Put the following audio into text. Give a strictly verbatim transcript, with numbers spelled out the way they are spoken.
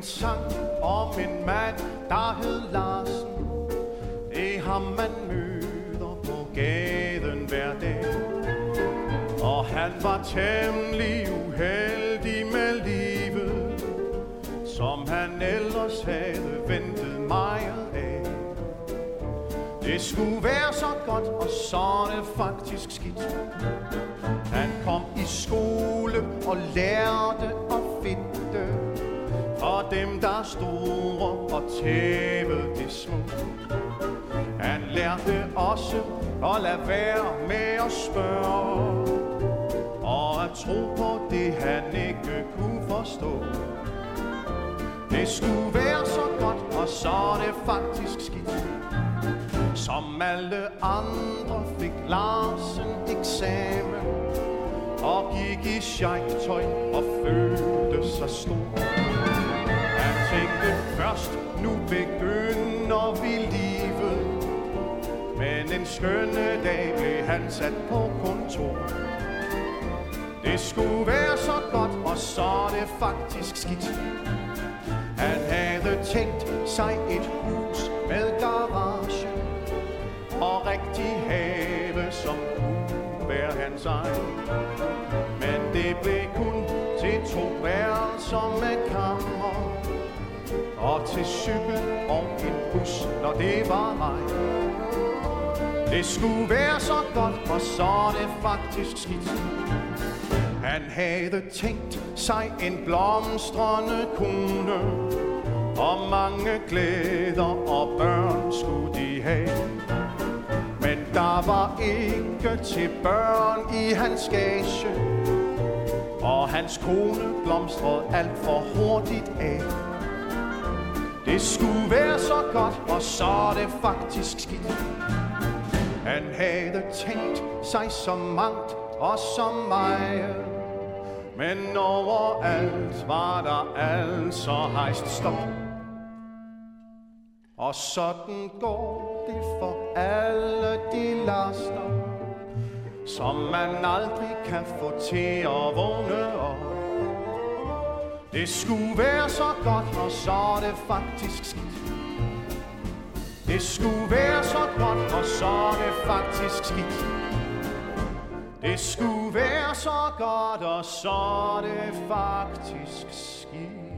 sang om en mand, der hed Larsen. Det er ham, man møder på gaden hver dag. Og han var temmelig uheldig med livet, som han ellers havde ventet meget af. Det skulle være så godt, og så er det faktisk skidt. Han kom i skole og lærte at fedte for dem, der er store og tævede de små. Han lærte også at lade være med at spørge, og at tro på det, han ikke kunne forstå. Det skulle være så godt, og så er det faktisk skidt. Som alle andre fik Larsen eksamen og gik i sheiktøj og følte sig stor. Han tænkte først, nu begynder vi livet, men en skønne dag blev han sat på kontor. Det skulle være så godt, og så er det faktisk skidt. Han havde tænkt sig et hus med garage og rigtig have, som kunne være hans egen. Men det blev kun til to værelser med kammer og til cykel og en bus, når det var regn. Det skulle være så godt, og så er det faktisk skidt. Han havde tænkt sig en blomstrende kone, og mange glæder og børn skulle de have. Men der var ikke til børn i hans gage, og hans kone blomstrede alt for hurtigt af. Det skulle være så godt, og så er det faktisk skidt. Han havde tænkt sig så mangt og så meget, men overalt var der altså hejst stop. Og sådan går det for alle de laster, som man aldrig kan få til at vågne op. Det skulle være så godt, og så er det faktisk skidt. Det skulle være så godt, og så er det faktisk skidt. Det skulle være så godt, og så er det faktisk skidt.